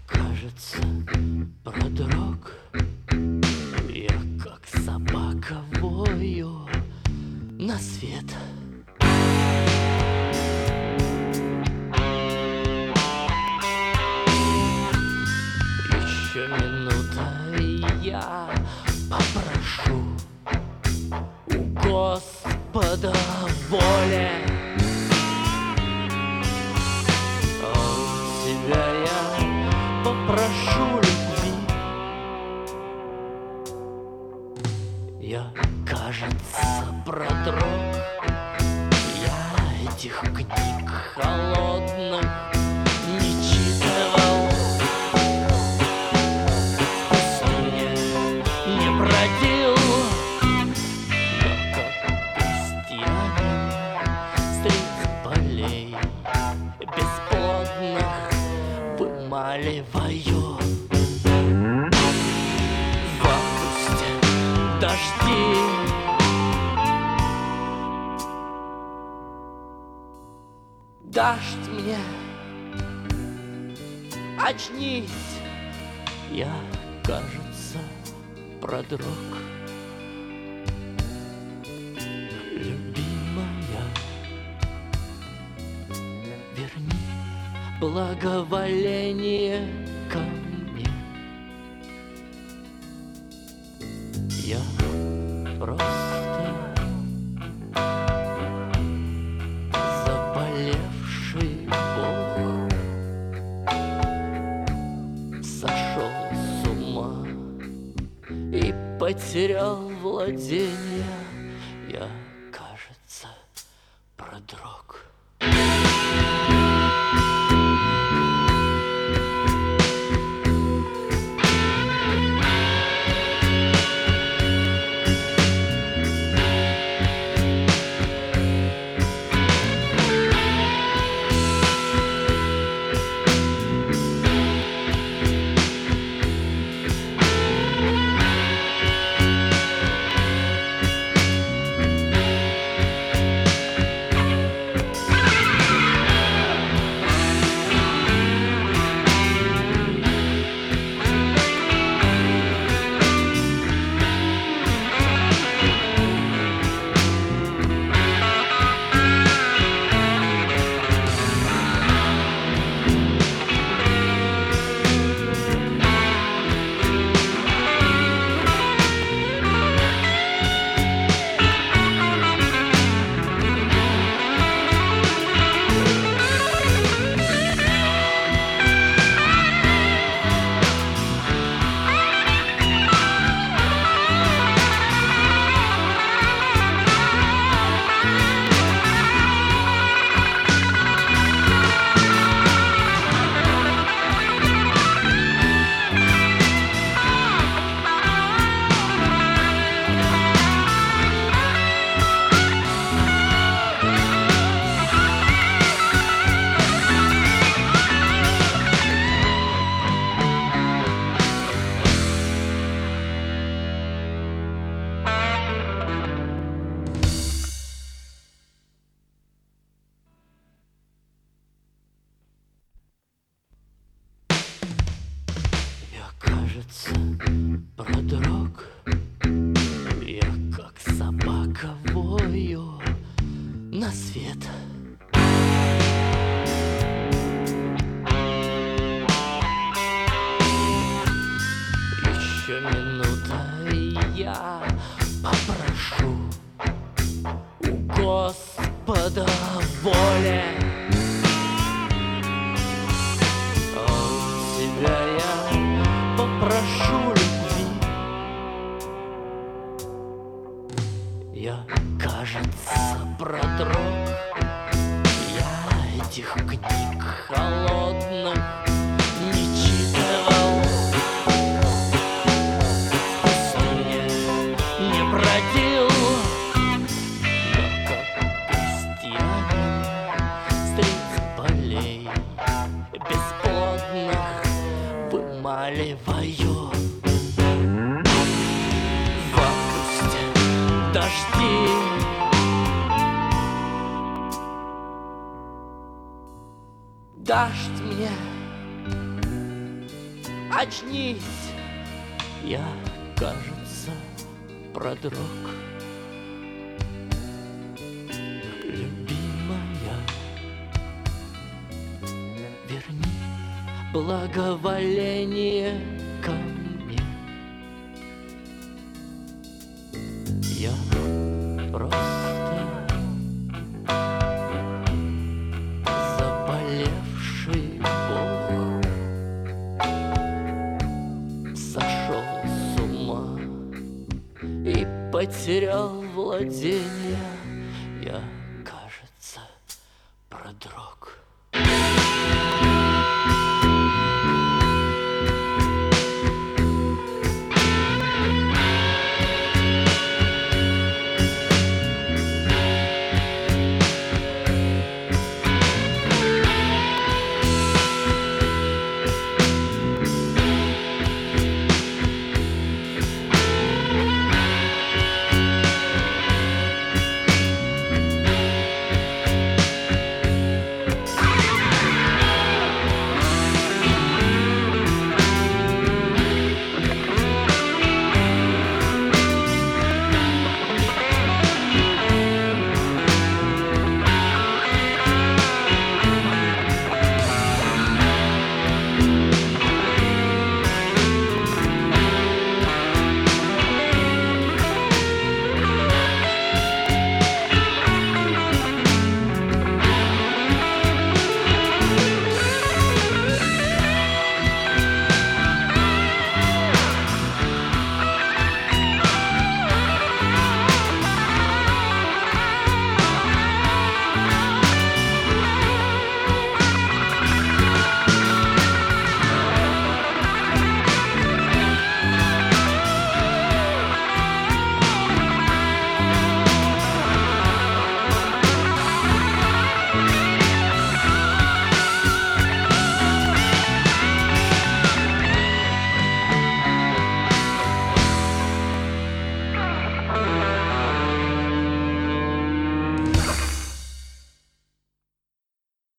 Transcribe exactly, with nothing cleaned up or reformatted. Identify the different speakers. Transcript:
Speaker 1: Кажется, продрог. Я как собака вою на свет. Еще минута, и я попрошу у Господа воли. А у тебя я попрошу любви. Я, кажется, продрог. Я этих книг холодных не читал, в пустыне не бродил, но как крестьянин средь полей бесплодных вымаливаю в августе дожди. Дождь мне, очнись, я, кажется, продрог. Любимая, верни благоволение ко мне. Я просто заболевший бог, сошел с ума и потерял владение. Я, кажется, продрог. Кажется, продрог. Я как собака вою на свет. Еще минута, и я попрошу у Господа воли. А у тебя я попрошу любви. Я, кажется, продрог. Я этих книг холодных не читал, в пустыне не бродил, но как крестьянин средь полей бесплодных вымаливаю в августе дожди. Дождь мне, очнись, я, кажется, продрог. Любимая, верни благоволение ко мне. Я просто заболевший бог, сошел с ума и потерял владение